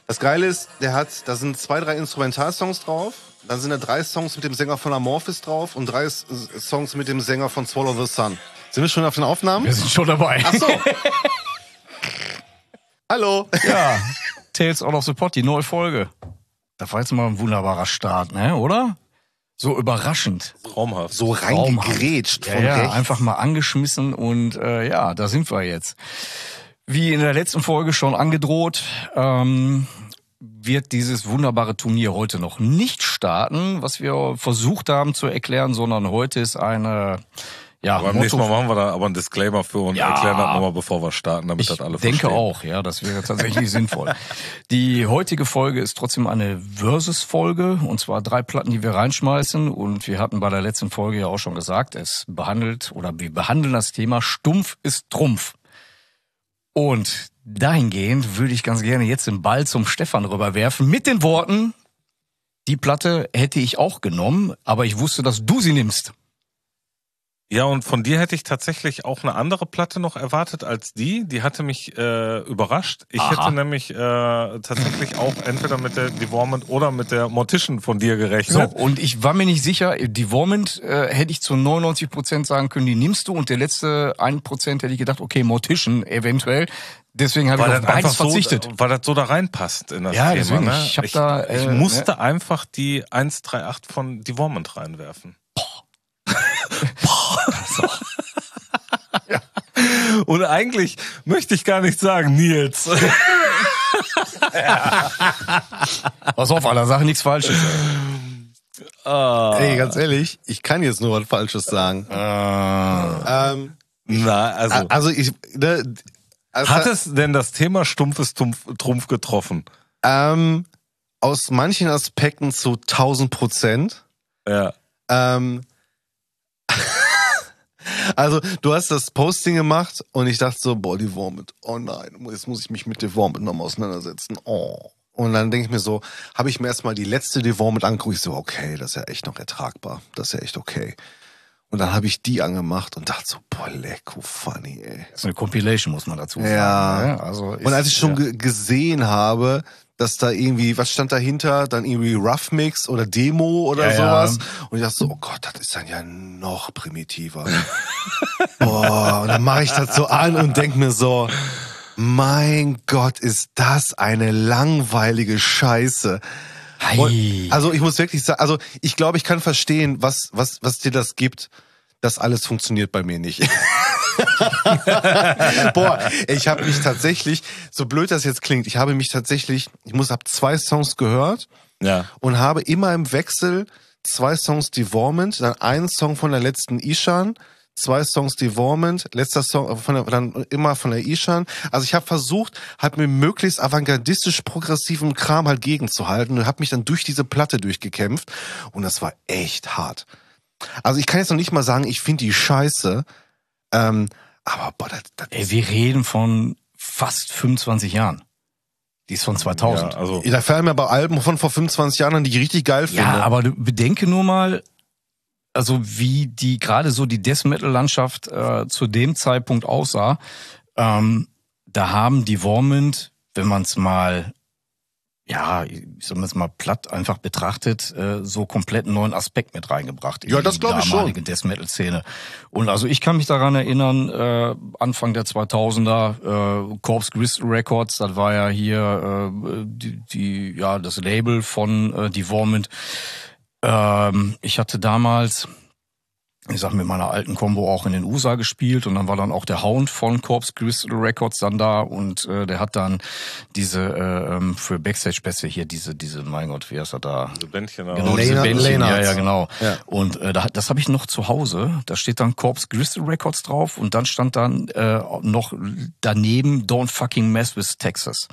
Das Geile ist, da sind 2, 3 Instrumentalsongs drauf, dann sind da 3 Songs mit dem Sänger von Amorphis drauf und 3 Songs mit dem Sänger von Swallow the Sun. Sind wir schon auf den Aufnahmen? Wir sind schon dabei. Ach so. Hallo. Ja, Tales Out of the Pot, die neue Folge. Das war jetzt mal ein wunderbarer Start, ne, oder? So überraschend. Traumhaft. So reingegrätscht von ja, rechts. einfach mal angeschmissen und ja, da sind wir jetzt. Wie in der letzten Folge schon angedroht, wird dieses wunderbare Turnier heute noch nicht starten, was wir versucht haben zu erklären, sondern heute ist eine... Ja, aber beim nächsten Mal machen wir da aber einen Disclaimer für und erklären das nochmal, bevor wir starten, damit das alle verstehen. Ich denke auch, ja, das wäre tatsächlich sinnvoll. Die heutige Folge ist trotzdem eine Versus-Folge, und zwar 3 Platten, die wir reinschmeißen, und wir hatten bei der letzten Folge ja auch schon gesagt, wir behandeln das Thema Stumpf ist Trumpf. Und dahingehend würde ich ganz gerne jetzt den Ball zum Stefan rüberwerfen mit den Worten, die Platte hätte ich auch genommen, aber ich wusste, dass du sie nimmst. Ja, und von dir hätte ich tatsächlich auch eine andere Platte noch erwartet als die. Die hatte mich überrascht. Ich hätte nämlich tatsächlich auch entweder mit der Devorment oder mit der Mortician von dir gerechnet. So, und ich war mir nicht sicher, Devorment hätte ich zu 99% sagen können, die nimmst du, und der letzte 1% hätte ich gedacht, okay, Mortician eventuell. Deswegen habe ich auf beides verzichtet. Weil das so da reinpasst in das Thema. Deswegen, ne? ich musste einfach die 138 von Devorment reinwerfen. Ja. Und eigentlich möchte ich gar nicht sagen, Nils. Pass auf, aller Sache nichts Falsches. Ey, ganz ehrlich, ich kann jetzt nur was Falsches sagen. Hat es denn das Thema stumpfes Trumpf getroffen? Aus manchen Aspekten zu 1000%. Ja. Also, du hast das Posting gemacht und ich dachte so, boah, Devorment, oh nein, jetzt muss ich mich mit Devorment nochmal auseinandersetzen. Oh. Und dann denke ich mir so, habe ich mir erstmal die letzte Devorment angeguckt, ich so, okay, das ist ja echt noch ertragbar, das ist ja echt okay. Und dann habe ich die angemacht und dachte so, boah, lecko funny, ey. Das ist eine Compilation, muss man dazu sagen. Ja. Ne? Also und als ich schon gesehen habe, dass da irgendwie, was stand dahinter? Dann irgendwie Rough Mix oder Demo oder sowas. Ja. Und ich dachte so, oh Gott, das ist dann ja noch primitiver. Boah, und dann mache ich das so an und denk mir so, mein Gott, ist das eine langweilige Scheiße. Und, also ich muss wirklich sagen, also ich glaube, ich kann verstehen, was dir das gibt. Das alles funktioniert bei mir nicht. Boah, ich habe mich tatsächlich, so blöd das jetzt klingt, ich habe 2 Songs gehört und habe immer im Wechsel 2 Songs Devorment, dann einen Song von der letzten Ishan, 2 Songs Devorment, letzter Song dann immer von der Ishan. Also ich habe versucht, halt mit möglichst avantgardistisch progressiven Kram halt gegenzuhalten und habe mich dann durch diese Platte durchgekämpft und das war echt hart. Also ich kann jetzt noch nicht mal sagen, ich finde die scheiße, aber boah, Ey, wir reden von fast 25 Jahren. Die ist von 2000. Ja, also da fallen mir aber Alben von vor 25 Jahren an, die ich richtig geil finde. Ja, aber bedenke nur mal, also wie die gerade so die Death Metal Landschaft zu dem Zeitpunkt aussah. Da haben Devorment, wenn man es mal platt einfach betrachtet, so komplett einen neuen Aspekt mit reingebracht in das die glaube ich damalige schon. Death Metal Szene. Und also ich kann mich daran erinnern, Anfang der 2000er, Corpse Crystal Records, das war ja hier das Label von Devorment. Ich hatte damals, mit meiner alten Combo auch in den USA gespielt und dann war dann auch der Hound von Corpse Crystal Records dann da und der hat dann diese für Backstage-Pässe hier diese, mein Gott, wie heißt er da? Diese Bändchen. Genau, diese Bändchen, ja, genau. Ja. Und das habe ich noch zu Hause, da steht dann Corpse Crystal Records drauf und dann stand dann noch daneben Don't Fucking Mess with Texas.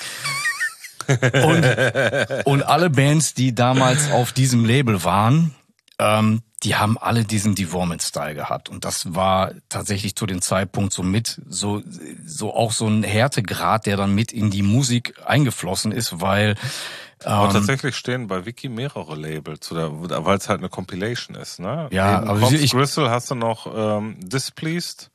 und alle Bands, die damals auf diesem Label waren, die haben alle diesen Devorment-Style gehabt. Und das war tatsächlich zu dem Zeitpunkt so auch so ein Härtegrad, der dann mit in die Musik eingeflossen ist, weil aber tatsächlich stehen bei Wiki mehrere Labels, weil es halt eine Compilation ist, ne? Ja, neben aber Corpse Crystal hast du noch Displeased,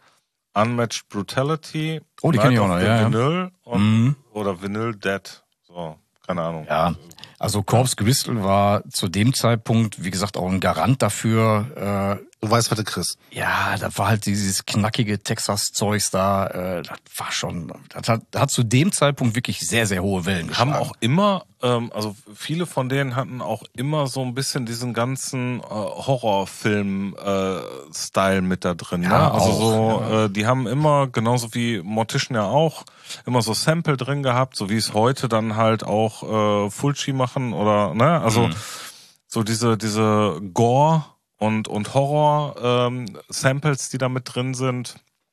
Unmatched Brutality, die kenn ich auch noch, ja. Vinyl oder Vinyl Dead. So, keine Ahnung. Ja, also Corpse Crystal war zu dem Zeitpunkt, wie gesagt, auch ein Garant dafür. Du weißt, was du kriegst. Ja, da war halt dieses knackige Texas-Zeugs da, das war schon, das hat zu dem Zeitpunkt wirklich sehr, sehr hohe Wellen geschlagen. Haben auch immer, also viele von denen hatten auch immer so ein bisschen diesen ganzen Horrorfilm-Style mit da drin. Ja, ne? Also auch, so, die haben immer, genauso wie Mortician ja auch, immer so Sample drin gehabt, so wie es heute dann halt auch Fulci machen oder, ne, also so diese Gore und Horror Samples, die da mit drin sind.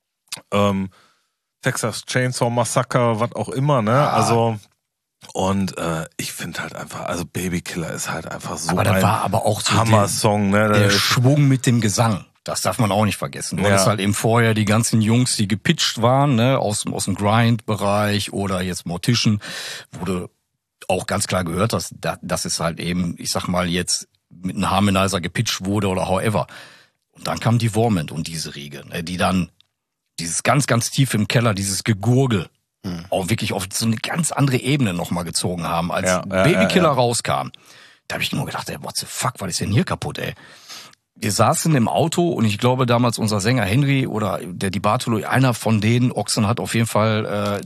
Texas Chainsaw Massacre, was auch immer, ne? Ja. Also und ich finde halt einfach, also Baby Killer ist halt einfach so aber da war aber auch so Hammer-Song, ne? Der Schwung mit dem Gesang. Das darf man auch nicht vergessen. Du hattest halt eben vorher die ganzen Jungs, die gepitcht waren, ne, aus dem Grind-Bereich oder jetzt Mortician, wo du auch ganz klar gehört hast, das ist halt eben, ich sag mal jetzt, mit einem Harmonizer gepitcht wurde oder however. Und dann kam die Devorment und diese Riege, ne, die dann dieses ganz, ganz tief im Keller, dieses Gegurgel, auch wirklich auf so eine ganz andere Ebene nochmal gezogen haben, als Babykiller rauskam. Da habe ich nur gedacht, ey, what the fuck, was ist denn hier kaputt, ey? Wir saßen im Auto und ich glaube damals unser Sänger Henry oder der Di Bartolo, einer von denen, Ochsen hat auf jeden Fall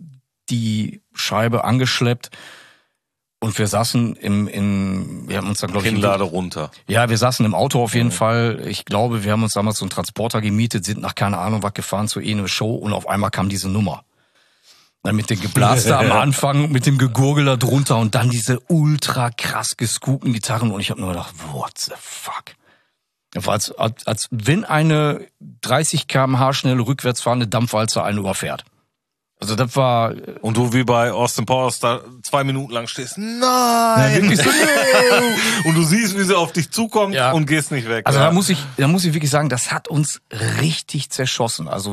die Scheibe angeschleppt und wir saßen wir haben uns dann, glaube ich... Kinnlade runter. Ja, wir saßen im Auto auf jeden Fall. Ich glaube, wir haben uns damals so einen Transporter gemietet, sind nach keine Ahnung was gefahren zu einer Show und auf einmal kam diese Nummer. Dann mit dem Geblaster am Anfang, mit dem Gegurgel da drunter und dann diese ultra krass gescoopten Gitarren und ich habe nur gedacht, what the fuck? Das war als wenn eine 30 km/h schnelle rückwärts fahrende Dampfwalze einen überfährt. Also das war... Und du wie bei Austin Powers da 2 Minuten lang stehst, nein! wirklich so, und du siehst, wie sie auf dich zukommt und gehst nicht weg. Also da muss ich wirklich sagen, das hat uns richtig zerschossen. Also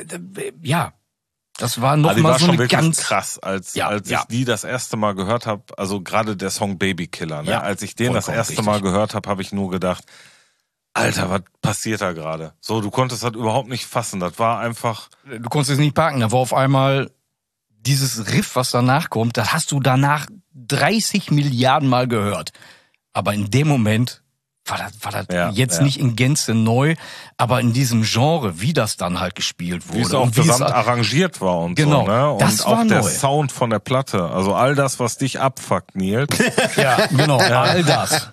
ja, das war noch mal so eine ganz krass, als ich die das erste Mal gehört habe, also gerade der Song Baby Killer, ne? Ja, als ich den das erste Mal gehört habe, habe ich nur gedacht, Alter, was passiert da gerade? So, du konntest das überhaupt nicht fassen. Das war einfach... Du konntest es nicht parken. Da war auf einmal dieses Riff, was danach kommt, das hast du danach 30 Milliarden Mal gehört. Aber in dem Moment war das jetzt nicht in Gänze neu, aber in diesem Genre, wie das dann halt gespielt wurde. Wie es auch gesamt arrangiert war und genau, so, ne? Und das auch war der neu. Sound von der Platte. Also all das, was dich abfuckt, Nils. Ja, genau, all das.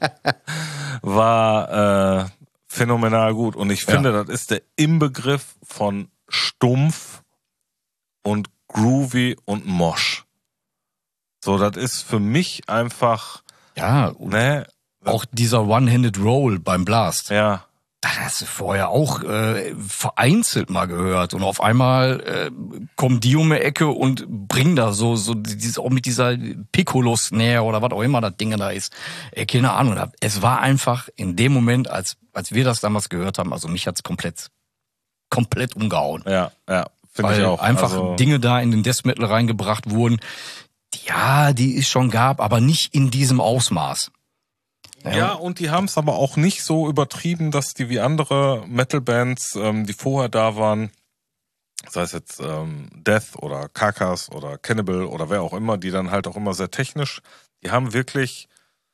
War phänomenal gut. Und ich finde, das ist der Inbegriff von stumpf und groovy und mosch. So, das ist für mich einfach... Ja, ne? Auch dieser One-Handed Roll beim Blast. Ja. Das hast du vorher auch vereinzelt mal gehört. Und auf einmal kommen die um die Ecke und bringen da so dieses, auch mit dieser Piccolo-Snare oder was auch immer das Ding da ist. Keine Ahnung. Es war einfach in dem Moment, als wir das damals gehört haben, also mich hat's komplett umgehauen. Ja, finde ich auch. Einfach Dinge da in den Death Metal reingebracht wurden, die es schon gab, aber nicht in diesem Ausmaß. Ja, und die haben es aber auch nicht so übertrieben, dass die wie andere Metal-Bands, die vorher da waren, sei es jetzt Death oder Carcass oder Cannibal oder wer auch immer, die dann halt auch immer sehr technisch, die haben wirklich,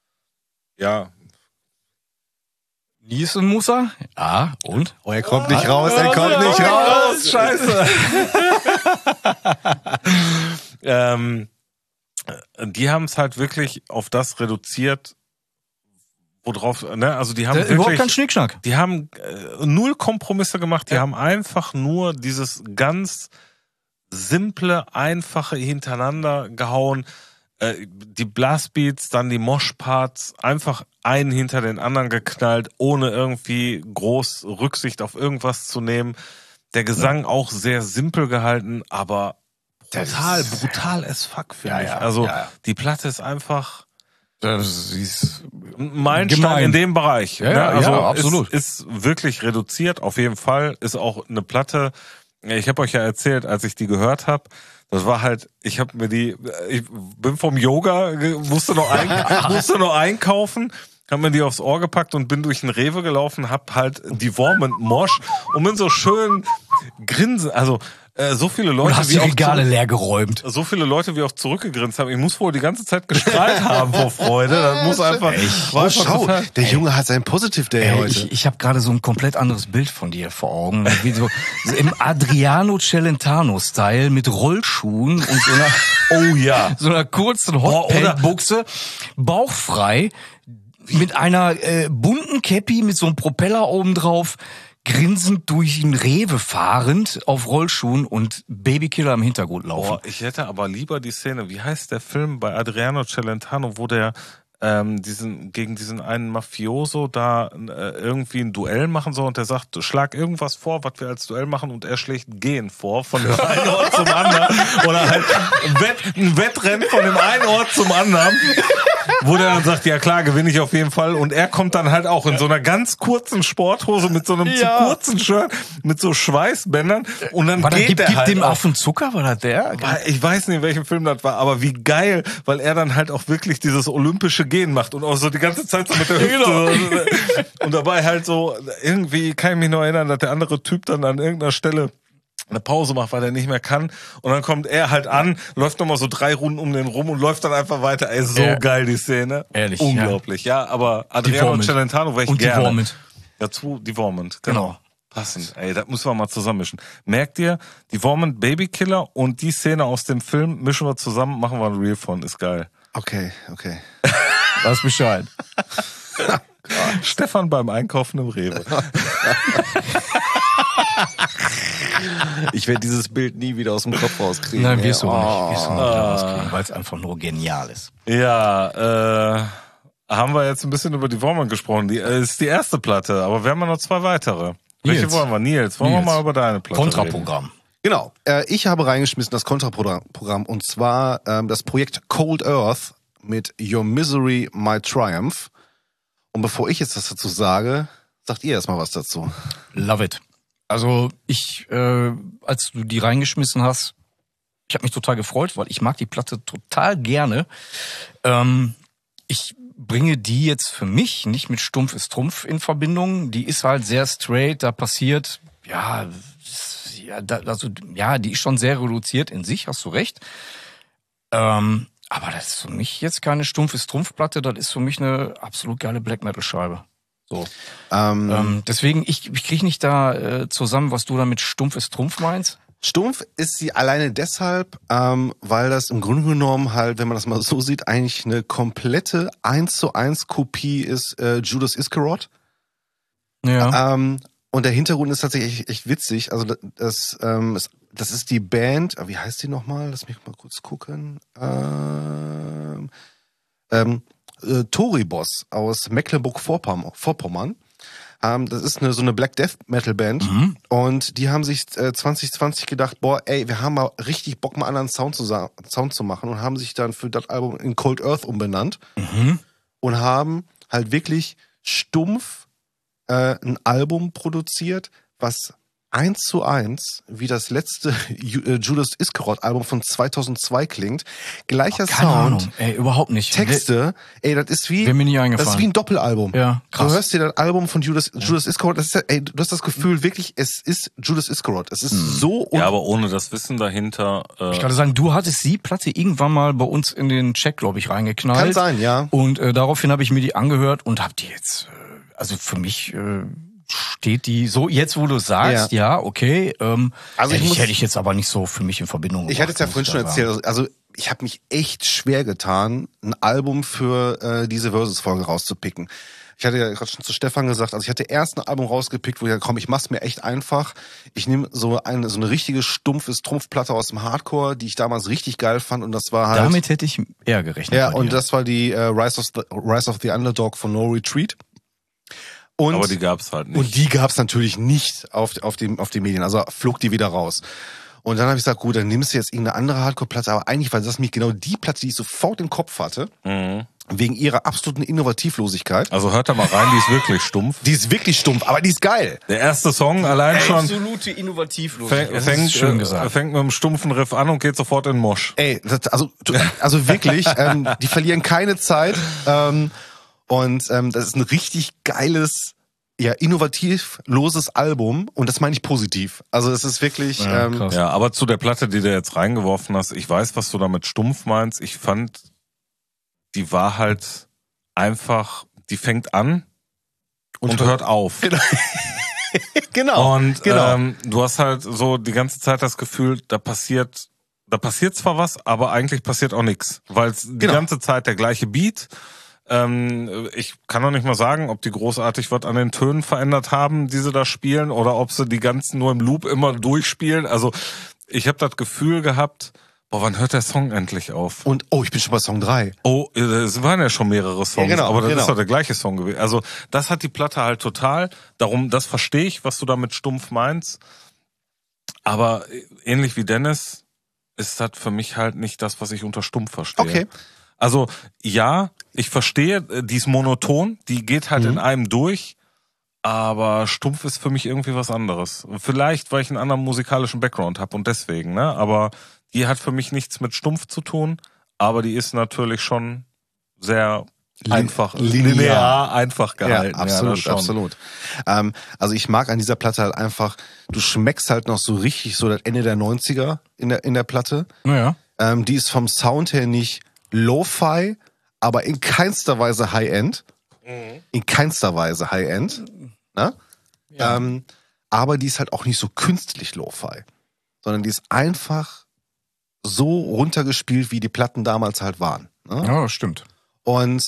Niesen muss er? Ja, und? Oh, er kommt nicht raus, er kommt nicht raus. Scheiße. Die haben es halt wirklich auf das reduziert, worauf, ne, also die haben wirklich... Überhaupt kein Schnickschnack. Die haben null Kompromisse gemacht, die haben einfach nur dieses ganz simple, einfache hintereinander gehauen, die Blastbeats, dann die Moshparts, einfach einen hinter den anderen geknallt, ohne irgendwie groß Rücksicht auf irgendwas zu nehmen. Der Gesang auch sehr simpel gehalten, aber brutal as fuck, finde ich. Also die Platte ist einfach... Das ist Meilenstein in dem Bereich. Ja, ne? Also absolut. Ist wirklich reduziert, auf jeden Fall. Ist auch eine Platte. Ich habe euch ja erzählt, als ich die gehört habe, das war halt, ich bin vom Yoga, musste noch einkaufen, habe mir die aufs Ohr gepackt und bin durch den Rewe gelaufen, hab halt die Devorment Mosh und bin so schön grinsen, also so viele Leute, und hast die Regale leer geräumt. So viele Leute, wie auch zurückgegrinst haben. Ich muss wohl die ganze Zeit gestrahlt haben vor Freude. Das muss einfach. Schau, der Junge hat seinen Positive Day heute. Ich habe gerade so ein komplett anderes Bild von dir vor Augen. Wie so im Adriano Celentano-Style mit Rollschuhen und so einer kurzen Hotpant-Buchse, bauchfrei, mit einer bunten Käppi mit so einem Propeller oben drauf, grinsend durch den Rewe fahrend auf Rollschuhen und Babykiller im Hintergrund laufen. Ich hätte aber lieber die Szene, wie heißt der Film bei Adriano Celentano, wo der gegen diesen einen Mafioso da irgendwie ein Duell machen soll und der sagt, schlag irgendwas vor, was wir als Duell machen, und er schlägt Gehen vor von dem einen Ort zum anderen oder halt ein Wettrennen von dem einen Ort zum anderen, wo der dann sagt, ja klar, gewinne ich auf jeden Fall, und er kommt dann halt auch in so einer ganz kurzen Sporthose mit so einem zu kurzen Shirt, mit so Schweißbändern, und dann geht der halt dem Affen Zucker, war das der? Ich weiß nicht, in welchem Film das war, aber wie geil, weil er dann halt auch wirklich dieses olympische Gehen macht und auch so die ganze Zeit so mit der Hüfte und dabei halt so, irgendwie kann ich mich noch erinnern, dass der andere Typ dann an irgendeiner Stelle eine Pause macht, weil er nicht mehr kann, und dann kommt er halt an, läuft nochmal so 3 Runden um den rum und läuft dann einfach weiter. Ey, so geil die Szene. Ehrlich. Unglaublich. Ja, aber Adriano Celentano wäre ich gerne. Die Vormund. Dazu die Vormund, genau. Passend. Ey, das müssen wir mal zusammenmischen. Merkt ihr, die Vormund Babykiller und die Szene aus dem Film mischen wir zusammen, machen wir ein Reel von, ist geil. Okay. Weiß Bescheid. Stefan beim Einkaufen im Rewe. Ich werde dieses Bild nie wieder aus dem Kopf rauskriegen. Nein, wirst du nicht rauskriegen, weil es einfach nur genial ist. Ja, haben wir jetzt ein bisschen über die Vormund gesprochen. Die ist die erste Platte, aber wir haben ja noch 2 weitere. Welche wollen wir? Nils, wollen wir mal über deine Platte Kontraprogramm. reden? Genau. Ich habe reingeschmissen das Kontraprogramm, und zwar das Projekt Cold Earth mit Your Misery, My Triumph. Und bevor ich jetzt was dazu sage, sagt ihr erstmal was dazu. Love it. Also als du die reingeschmissen hast, ich habe mich total gefreut, weil ich mag die Platte total gerne. Ich bringe die jetzt für mich nicht mit Stumpf ist Trumpf in Verbindung. Die ist halt sehr straight, da passiert, die ist schon sehr reduziert in sich, hast du recht. Aber das ist für mich jetzt keine Stumpf ist Trumpf-Platte, das ist für mich eine absolut geile Black-Metal-Scheibe. So. Deswegen, ich kriege nicht da zusammen, was du da mit Stumpf ist Trumpf meinst. Stumpf ist sie alleine deshalb, weil das im Grunde genommen halt, wenn man das mal so sieht, eigentlich eine komplette 1:1 Kopie ist Judas Iscariot. Ja. Und der Hintergrund ist tatsächlich echt witzig. Also das ist die Band, wie heißt die nochmal? Lass mich mal kurz gucken. Toribos aus Mecklenburg-Vorpommern. Das ist so eine Black Death Metal Band. Und die haben sich 2020 gedacht, wir haben mal richtig Bock, mal einen anderen Sound zu machen, und haben sich dann für das Album in Cold Earth umbenannt und haben halt wirklich stumpf ein Album produziert, was 1:1 wie das letzte Judas Iscariot Album von 2002 klingt. Gleicher keine Sound. Ahnung. Ey, überhaupt nicht. Texte. Das ist wie, Wäre mir nie eingefallen. Das ist wie ein Doppelalbum. Ja, krass. Du hörst dir das Album von Judas Iscariot, du hast das Gefühl wirklich, es ist Judas Iscariot. Es ist so. Ja, aber ohne das Wissen dahinter. Ich kann sagen, du hattest die Platte irgendwann mal bei uns in den Check, glaube ich, reingeknallt. Kann sein, ja. Und daraufhin habe ich mir die angehört und habe die jetzt, also für mich steht die so, jetzt wo du sagst, ja okay, also hätte ich jetzt aber nicht so für mich in Verbindung gebracht. Ich hatte es ja vorhin schon erzählt, also ich habe mich echt schwer getan, ein Album für diese Versus-Folge rauszupicken. Ich hatte ja gerade schon zu Stefan gesagt, also ich hatte erst ein Album rausgepickt, wo ich ich mach's mir echt einfach. Ich nehme so eine richtige stumpfes Trumpfplatte aus dem Hardcore, die ich damals richtig geil fand, und das war halt... Damit hätte ich eher gerechnet. Ja, und das war die Rise of the Underdog von No Retreat. Aber die gab's halt nicht. Und die gab's natürlich nicht auf den Medien, also flog die wieder raus. Und dann habe ich gesagt, gut, dann nimmst du jetzt irgendeine andere Hardcore-Platte, aber eigentlich war das nämlich genau die Platte, die ich sofort im Kopf hatte, wegen ihrer absoluten Innovativlosigkeit. Also hört da mal rein, die ist wirklich stumpf. Die ist wirklich stumpf, aber die ist geil. Der erste Song allein schon... Absolute Innovativlosigkeit. Fängt mit einem stumpfen Riff an und geht sofort in Mosch. Also wirklich, die verlieren keine Zeit, und das ist ein richtig geiles, innovativloses Album und das meine ich positiv. Also es ist wirklich... Ja, aber zu der Platte, die du jetzt reingeworfen hast, ich weiß, was du damit stumpf meinst. Ich fand, die war halt einfach, die fängt an und hört auf. Genau. Und du hast halt so die ganze Zeit das Gefühl, da passiert zwar was, aber eigentlich passiert auch nichts, weil es die ganze Zeit der gleiche Beat. Ich kann noch nicht mal sagen, ob die großartig was an den Tönen verändert haben, die sie da spielen, oder ob sie die ganzen nur im Loop immer durchspielen. Also ich habe das Gefühl gehabt, wann hört der Song endlich auf? Und ich bin schon bei Song 3. Es waren ja schon mehrere Songs, aber das ist doch der gleiche Song gewesen. Also das hat die Platte halt total. Darum, das verstehe ich, was du damit stumpf meinst. Aber ähnlich wie Dennis ist das für mich halt nicht das, was ich unter stumpf verstehe. Okay. Also ja, ich verstehe, die ist monoton, die geht halt in einem durch, aber stumpf ist für mich irgendwie was anderes. Vielleicht, weil ich einen anderen musikalischen Background habe und deswegen, ne? Aber die hat für mich nichts mit stumpf zu tun, aber die ist natürlich schon sehr einfach, linear einfach gehalten. Ja, absolut, absolut. Also ich mag an dieser Platte halt einfach, du schmeckst halt noch so richtig so das Ende der 90er in der Platte. Ja. Die ist vom Sound her nicht Lo-Fi, aber in keinster Weise High-End. In keinster Weise High-End. Ne? Ja. Aber die ist halt auch nicht so künstlich Lo-Fi, sondern die ist einfach so runtergespielt, wie die Platten damals halt waren. Ne? Ja, stimmt. Und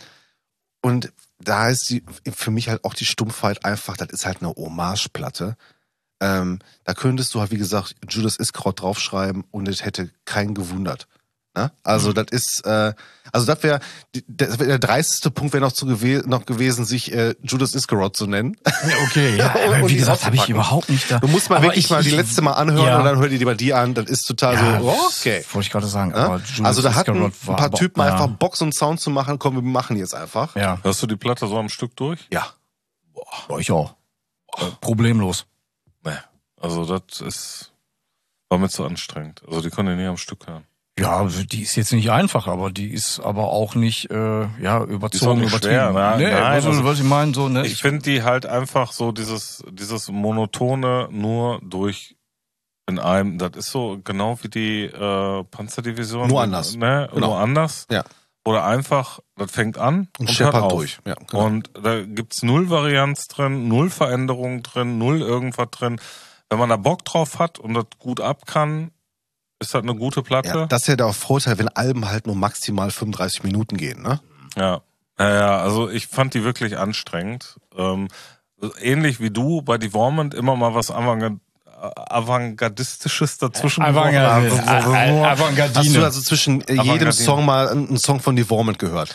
da ist für mich halt auch die Stumpfheit einfach, das ist halt eine Hommage-Platte. Da könntest du halt, wie gesagt, Judas Iscariot draufschreiben und es hätte keinen gewundert. Ne? Also das ist, das wäre der dreisteste Punkt wäre noch gewesen, sich Judas Iscariot zu nennen. Okay, ja, aber wie gesagt, habe ich überhaupt nicht da. Du musst mal wirklich mal die letzte Mal anhören und dann hör dir mal die an. Das ist total okay. Wollte ich gerade sagen. Ja? Aber Judas also da hatten Iscariot ein paar Typen einfach Bock, so einen Sound zu machen. Komm, wir machen jetzt einfach. Ja. Hörst du die Platte so am Stück durch? Ja. Boah, ich auch. Problemlos. Nee. Also das war mir zu anstrengend. Also die konnte ich nicht am Stück hören. Ja, die ist jetzt nicht einfach, aber die ist aber auch nicht überzogen, übertrieben. Schwer, ne? Nee, nein, was ich meine, so, ne? Ich finde die halt einfach so dieses monotone nur durch in einem, das ist so genau wie die Panzerdivision. Nur anders. Ne? Genau. Nur anders. Ja. Oder einfach, das fängt an und hört auf. Durch. Ja, genau. Und da gibt's 0 Varianz drin, 0 Veränderungen drin, 0 irgendwas drin. Wenn man da Bock drauf hat und das gut ab kann, ist das eine gute Platte? Ja, das ist ja der Vorteil, wenn Alben halt nur maximal 35 Minuten gehen, ne? Ja. Also ich fand die wirklich anstrengend. Ähnlich wie du bei Devormant immer mal was Avantgardistisches dazwischen. Avantgardine. Hast du also zwischen jedem Song mal einen Song von Devormant gehört?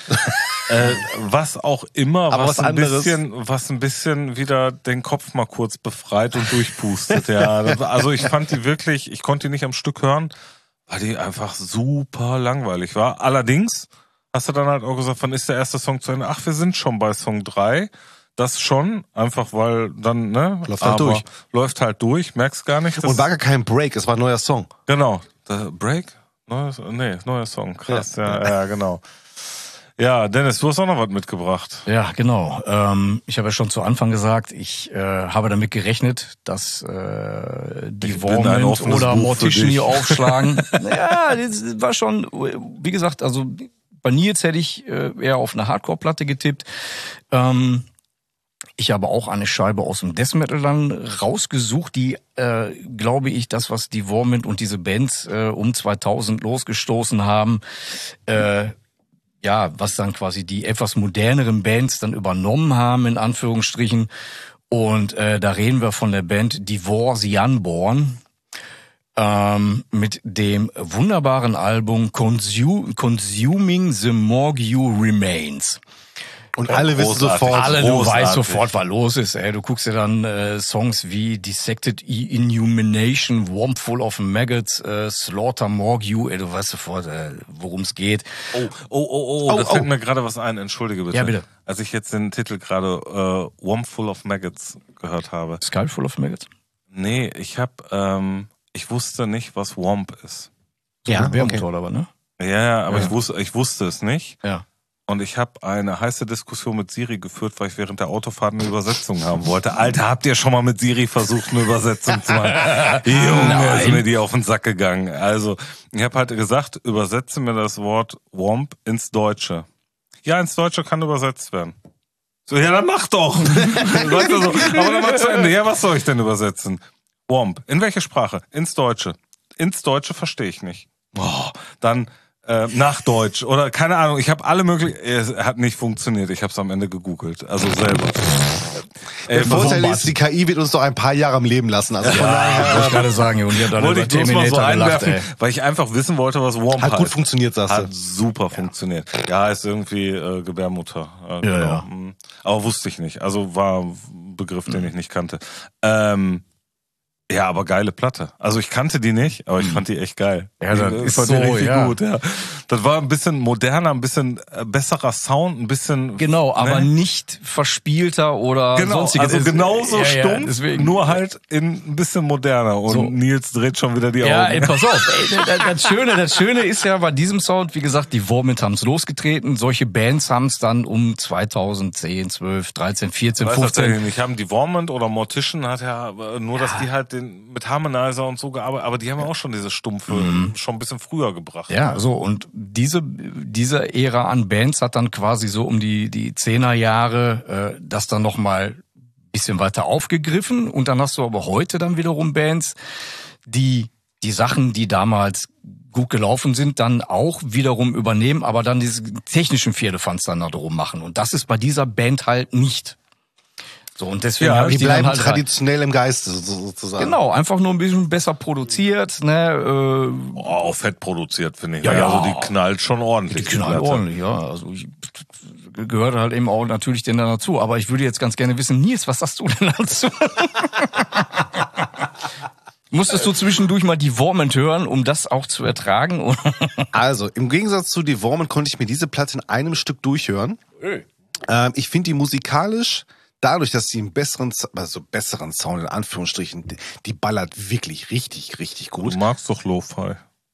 Was auch immer, aber was ein bisschen wieder den Kopf mal kurz befreit und durchpustet. Ja, also ich fand die wirklich, ich konnte die nicht am Stück hören, weil die einfach super langweilig war. Allerdings hast du dann halt auch gesagt, wann ist der erste Song zu Ende? Ach, wir sind schon bei Song 3. Das schon, einfach weil dann, ne? Läuft halt durch, merkst gar nicht. Und war gar kein Break, es war ein neuer Song. Genau. Break? Neuer Song. Krass, ja, genau. Ja, Dennis, du hast auch noch was mitgebracht. Ja, genau. Ich habe ja schon zu Anfang gesagt, ich habe damit gerechnet, dass Devormant oder Mortician aufschlagen. Ja, das war schon, wie gesagt, also bei Nils hätte ich eher auf eine Hardcore-Platte getippt. Ich habe auch eine Scheibe aus dem Death Metal dann rausgesucht, die, glaube ich, das, was Devormant und diese Bands um 2000 losgestoßen haben, was dann quasi die etwas moderneren Bands dann übernommen haben, in Anführungsstrichen. Und da reden wir von der Band Divorce the Unborn mit dem wunderbaren Album Consuming the Morgue Remains. Und alle wissen sofort, du weißt sofort, was los ist. Ey, du guckst dir dann Songs wie Dissected Inhumation, Womb Full of Maggots, Slaughter Morgue, du weißt sofort, worum es geht. Da fällt mir gerade was ein, entschuldige bitte. Ja, bitte. Als ich jetzt den Titel gerade Womb Full of Maggots gehört habe. Skull Full of Maggots? Nee, ich wusste nicht, was Womb ist. Ja, Bärmotor aber, ne? Ja, aber ich wusste es nicht. Ja. Und ich habe eine heiße Diskussion mit Siri geführt, weil ich während der Autofahrt eine Übersetzung haben wollte. Alter, habt ihr schon mal mit Siri versucht, eine Übersetzung zu machen? Junge, ist mir die auf den Sack gegangen. Also, ich habe halt gesagt, übersetze mir das Wort Womp ins Deutsche. Ja, ins Deutsche kann übersetzt werden. So, ja, dann mach doch. Weißt du so, aber dann mal zu Ende. Ja, was soll ich denn übersetzen? Womp. In welche Sprache? Ins Deutsche. Ins Deutsche verstehe ich nicht. Boah, dann nach Deutsch oder keine Ahnung. Ich habe alle möglichen. Es hat nicht funktioniert. Ich habe es am Ende gegoogelt. Also selber. Der Vorteil ist, die KI wird uns doch ein paar Jahre am Leben lassen. Also von daher wollte ich gerade sagen, und ihr habt wollte ich bloß mal so einwerfen, weil ich einfach wissen wollte, was Womp hat gut funktioniert, sagst du. Hat super funktioniert. Ja, ist irgendwie Gebärmutter. Genau. Ja. Aber wusste ich nicht. Also war ein Begriff, den ich nicht kannte. Ja, aber geile Platte. Also ich kannte die nicht, aber ich fand die echt geil. Ja, das ich ist fand so, die richtig ja. gut, ja. Das war ein bisschen moderner, ein bisschen besserer Sound, ein bisschen... Genau, aber nicht verspielter oder sonstiges. Also genauso stumpf, deswegen. nur halt ein bisschen moderner. Und so. Nils dreht schon wieder die Augen. Ja, ey, pass auf. Ey, das Schöne ist ja bei diesem Sound, wie gesagt, die Vomit haben es losgetreten. Solche Bands haben es dann um 2010, 12, 13, 14, 15... Ich haben die Vomit oder Mortician hat ja nur, dass die halt mit Harmonizer und so gearbeitet, aber die haben ja auch schon diese Stumpfe schon ein bisschen früher gebracht. Ja, so, und diese Ära an Bands hat dann quasi so um die 10er Jahre das dann nochmal ein bisschen weiter aufgegriffen, und dann hast du aber heute dann wiederum Bands, die Sachen, die damals gut gelaufen sind, dann auch wiederum übernehmen, aber dann diese technischen Firlefanz dann da drum machen, und das ist bei dieser Band halt nicht. So, und deswegen ja, die bleiben halt traditionell im Geiste sozusagen. Genau, einfach nur ein bisschen besser produziert, ne? Auch fett produziert, finde ich. Ja, also die knallt schon ordentlich. Die knallt ordentlich, ja. Also ich gehört halt eben auch natürlich denn dazu. Aber ich würde jetzt ganz gerne wissen, Nils, was sagst du denn dazu? Musstest du zwischendurch mal die Vomit hören, um das auch zu ertragen? Also, im Gegensatz zu die Vomit konnte ich mir diese Platte in einem Stück durchhören. Ich finde die musikalisch, dadurch, dass sie einen besseren Sound in Anführungsstrichen, die ballert wirklich richtig, richtig gut. Du magst doch Lo-Fi.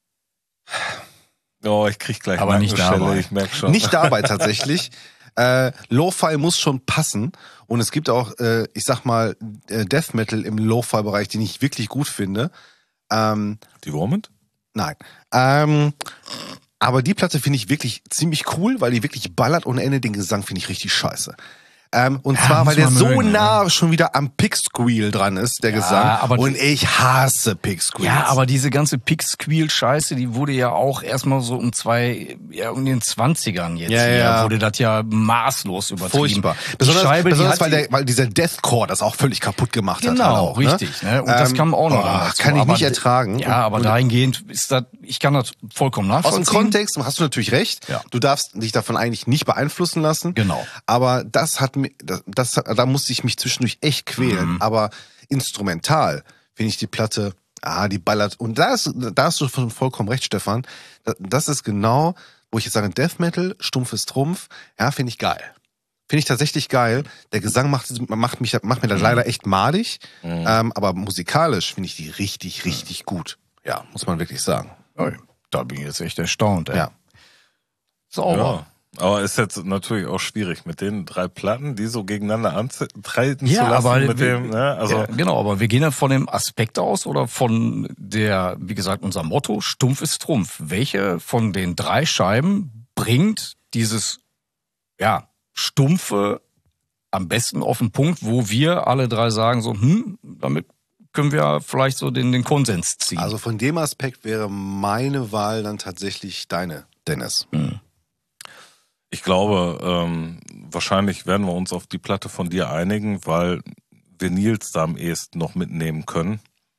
Oh, ich krieg gleich aber nicht dabei. Ich merk schon. Nicht dabei tatsächlich. Lo-Fi muss schon passen, und es gibt auch, ich sag mal, Death Metal im Lo-Fi-Bereich, den ich wirklich gut finde. Die Vomit? Nein. Aber die Platte finde ich wirklich ziemlich cool, weil die wirklich ballert ohne Ende. Den Gesang finde ich richtig scheiße. Und zwar, weil der so nah schon wieder am Pick-Squeal dran ist, der Gesang. Und ich hasse Pick-Squeals. Ja, aber diese ganze Pick-Squeal-Scheiße, die wurde ja auch erstmal so um den 20ern jetzt. Ja. Wurde das ja maßlos übertrieben. Furchtbar. Besonders weil dieser Deathcore das auch völlig kaputt gemacht hat. Genau, auch, richtig. Ne? Und das kam auch noch dazu. Kann ich nicht ertragen. Ja, aber dahingehend ist das, ich kann das vollkommen nachvollziehen. Aus dem Kontext hast du natürlich recht. Ja. Du darfst dich davon eigentlich nicht beeinflussen lassen. Genau. Aber da musste ich mich zwischendurch echt quälen. Aber instrumental finde ich die Platte, die ballert. Und da hast du vollkommen recht, Stefan. Das ist genau, wo ich jetzt sage, Death Metal, stumpfes Trumpf, ja, finde ich geil. Finde ich tatsächlich geil. Der Gesang macht mir das leider echt madig. Aber musikalisch finde ich die richtig, richtig gut. Ja, muss man wirklich sagen. Da bin ich jetzt echt erstaunt, ey. Ja. Sauber. Ja. Aber ist jetzt natürlich auch schwierig, mit den 3 Platten, die so gegeneinander antreten zu lassen. Aber mit dem, ne? Also genau, aber wir gehen ja von dem Aspekt aus oder von der, wie gesagt, unser Motto, stumpf ist Trumpf. Welche von den 3 Scheiben bringt dieses, stumpfe am besten auf den Punkt, wo wir alle 3 sagen so, damit können wir vielleicht so den Konsens ziehen. Also von dem Aspekt wäre meine Wahl dann tatsächlich deine, Dennis. Ich glaube, wahrscheinlich werden wir uns auf die Platte von dir einigen, weil wir Nils da am ehesten noch mitnehmen können.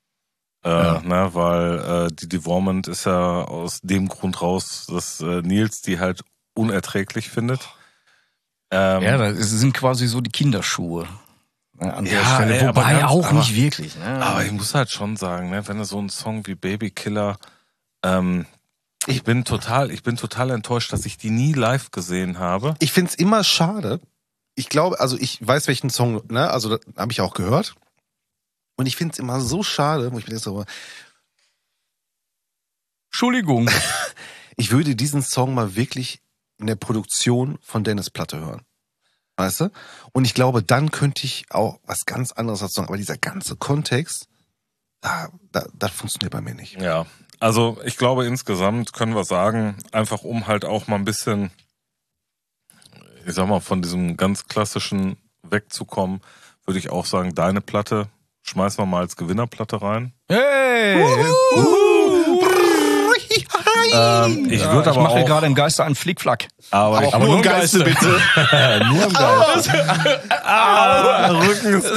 Weil die Vomit ist ja aus dem Grund raus, dass Nils die halt unerträglich findet. Das sind quasi so die Kinderschuhe. An der Stelle. Wobei auch nicht wirklich. Ne? Aber ich muss halt schon sagen, ne, wenn du so einen Song wie Baby Killer, ich bin total enttäuscht, dass ich die nie live gesehen habe. Ich find's immer schade. Ich glaube, also ich weiß welchen Song, ne, also das habe ich auch gehört. Und ich find's immer so schade, wo ich mir so, Entschuldigung. Ich würde diesen Song mal wirklich in der Produktion von Dennis Platte hören. Weißt du? Und ich glaube, dann könnte ich auch was ganz anderes dazu sagen. Aber dieser ganze Kontext, das funktioniert bei mir nicht. Ja, also ich glaube insgesamt können wir sagen, einfach um halt auch mal ein bisschen, ich sag mal, von diesem ganz klassischen wegzukommen, würde ich auch sagen, deine Platte schmeißen wir mal als Gewinnerplatte rein. Hey! Ich mache hier gerade im Geiste einen Flickflack. Aber nur im Geiste, bitte. Nur im Geiste. Rücken ist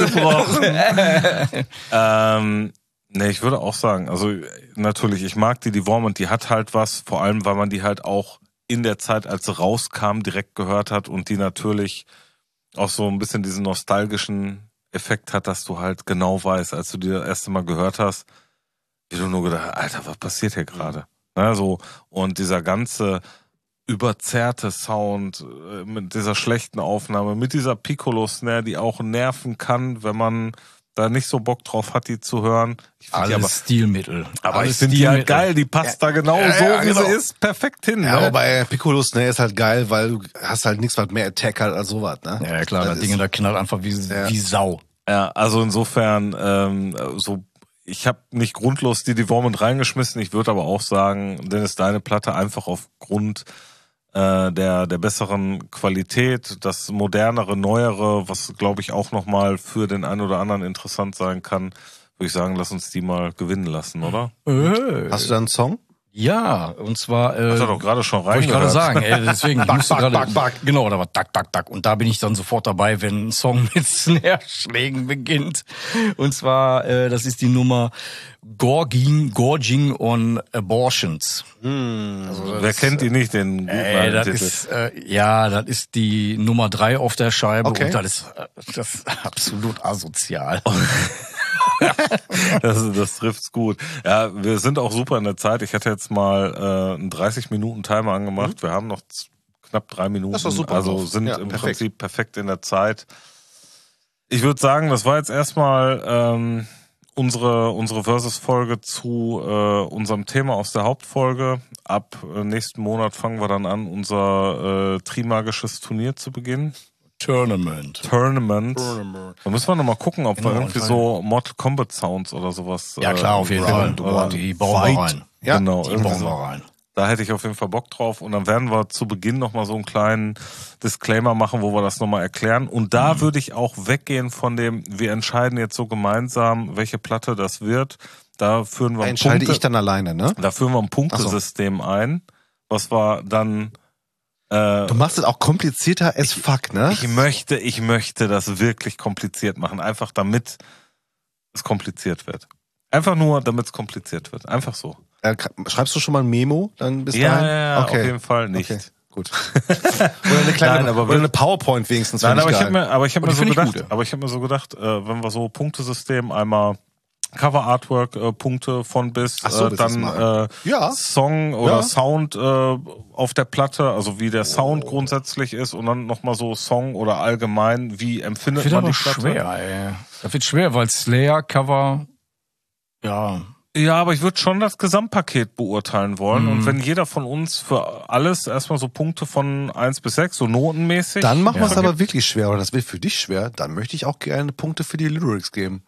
gebrochen. Nee, ich würde auch sagen, also natürlich, ich mag die Devorment, die hat halt was, vor allem, weil man die halt auch in der Zeit, als sie rauskam, direkt gehört hat und die natürlich auch so ein bisschen diesen nostalgischen Effekt hat, dass du halt genau weißt, als du die das erste Mal gehört hast, wie du nur gedacht hast, Alter, was passiert hier gerade? Ne, so, und dieser ganze überzerrte Sound mit dieser schlechten Aufnahme, mit dieser Piccolo-Snare, die auch nerven kann, wenn man da nicht so Bock drauf hat, die zu hören. Alles Stilmittel. Aber ich finde die halt geil, die passt da genau so, wie sie ist, perfekt hin. Ja, aber bei Piccolo-Snare ist halt geil, weil du hast halt nichts, was mehr Attack hat als sowas, ne? Ja, klar, das Ding da knallt einfach wie Sau. Ja, also insofern, ich habe nicht grundlos die Devorment reingeschmissen, ich würde aber auch sagen, Dennis, deine Platte einfach aufgrund der besseren Qualität, das modernere, neuere, was glaube ich auch nochmal für den einen oder anderen interessant sein kann, würde ich sagen, lass uns die mal gewinnen lassen, oder? Hast du da einen Song? Ja, und zwar Hast du doch gerade schon reingehört. Wollte ich gerade sagen, deswegen ich musste gerade genau, da war tak und da bin ich dann sofort dabei, wenn ein Song mit Snare-Schlägen beginnt. Und zwar das ist die Nummer Gorging on Abortions. Also wer kennt die nicht, den guten das Titel? ist das ist die Nummer 3 auf der Scheibe Okay. und das ist absolut asozial. Das trifft's gut. Ja, wir sind auch super in der Zeit. Ich hatte jetzt mal einen 30-Minuten-Timer angemacht. Wir haben noch knapp 3 Minuten. Das ist doch super. Also sind ja, im perfekt. Prinzip perfekt in der Zeit. Ich würde sagen, das war jetzt erstmal unsere Versus-Folge zu unserem Thema aus der Hauptfolge. Ab nächsten Monat fangen wir dann an, unser trimagisches Turnier zu beginnen. Tournament. Da müssen wir nochmal gucken, ob wir irgendwie so Mortal Kombat Sounds oder sowas. Ja klar, auf jeden Fall. Die bauen wir rein. Ja, genau, Die irgendwie bauen so. wir rein. Da hätte ich auf jeden Fall Bock drauf. Und dann werden wir zu Beginn nochmal so einen kleinen Disclaimer machen, wo wir das nochmal erklären. Und da würde ich auch weggehen von dem, wir entscheiden jetzt so gemeinsam, welche Platte das wird. Da führen wir Da entscheide ich dann alleine, ne? Da führen wir ein Punktesystem ein, was wir dann Du machst es auch komplizierter as fuck, ne? Ich möchte das wirklich kompliziert machen. Einfach damit es kompliziert wird. Einfach nur, damit es kompliziert wird. Einfach so. Schreibst du schon mal ein Memo dann bis Ja, dahin? ja, Okay. auf jeden Fall nicht. Okay, gut. Oder eine kleine, oder eine PowerPoint wenigstens. Nein, aber ich ich habe mir so finde ich gedacht, gut. wenn wir so Punktesystem einmal Cover Artwork Punkte von bis, Ach so, dann ja. Song oder Ja. Sound auf der Platte, also wie der Sound grundsätzlich ist und dann nochmal so Song oder allgemein, wie empfindet Das wird man aber die Platte? schwer, ey. Das wird schwer, weil Slayer, Cover, ja. Ja, aber ich würde schon das Gesamtpaket beurteilen wollen. Und wenn jeder von uns für alles erstmal so Punkte von 1 bis 6, so notenmäßig. Dann machen wir es Ja. aber wirklich schwer, oder das wird für dich schwer. Dann möchte ich auch gerne Punkte für die Lyrics geben.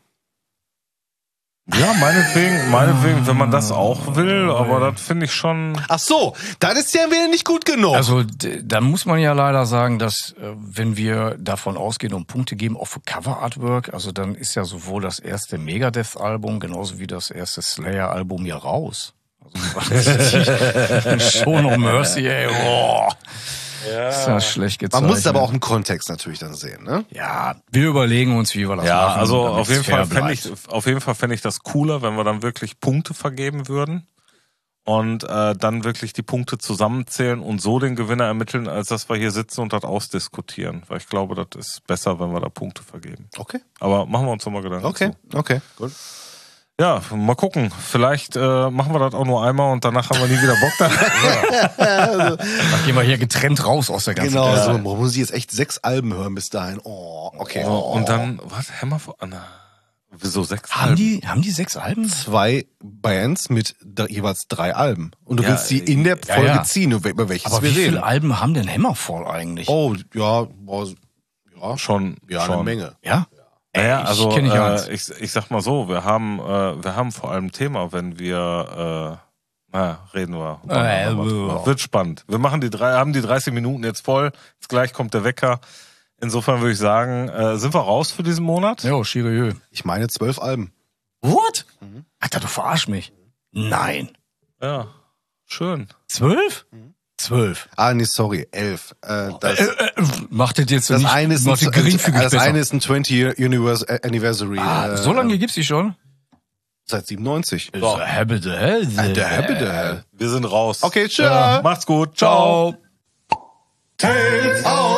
Ja, meinetwegen, wenn man das auch will, aber das finde ich schon. Ach so, das ist ja wieder nicht gut genug. Also da muss man ja leider sagen, dass wenn wir davon ausgehen und Punkte geben, auch für Cover Artwork, also dann ist ja sowohl das erste Megadeth-Album genauso wie das erste Slayer-Album ja raus. Also Show No Mercy, ey. Boah. Ja. Ist das schlecht gezeichnet. Man muss es aber auch im Kontext natürlich dann sehen, ne? Ja, wir überlegen uns, wie wir das Ja, machen. also damit's auf jeden Fall fände ich das cooler, wenn wir dann wirklich Punkte vergeben würden und dann wirklich die Punkte zusammenzählen und so den Gewinner ermitteln, als dass wir hier sitzen und das ausdiskutieren. Weil ich glaube, das ist besser, wenn wir da Punkte vergeben. Okay. Aber machen wir uns nochmal Gedanken. Okay, okay, gut. Ja, mal gucken. Vielleicht machen wir das auch nur einmal und danach haben wir nie wieder Bock da. Dann gehen wir hier getrennt raus aus der ganzen Genau, Kiste. so muss ich jetzt echt 6 Alben hören bis dahin. Oh, okay. Und dann, was? Hammer for... Wieso 6 Alben? Haben die 6 Alben? 2 Bands mit jeweils 3 Alben. Und du willst die in der Folge ziehen, über welches aber wir reden. Wie viele Alben haben denn Hammerfall eigentlich? Oh, ja, schon eine Menge. Ja? Naja, also ich sag mal so, wir haben vor allem ein Thema, wenn wir reden wir. Wird spannend. Wir machen haben die 30 Minuten jetzt voll. Jetzt gleich kommt der Wecker. Insofern würde ich sagen, sind wir raus für diesen Monat? Ja, Chirieux. Ich meine 12 Alben. What? Alter, du verarsch mich. Nein. Ja, schön. 12? 12. Ah, nee, sorry, 11. Macht das jetzt das nicht eine ist das eine ist ein 20 Year Anniversary. So lange gibt's die schon? Seit 97. Der Wir sind raus. Okay, tschüss. Ja, macht's gut. Ciao. Tales of